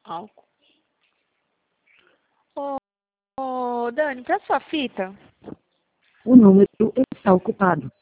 Álcool. Ô, Dani, pra sua fita. O número está ocupado.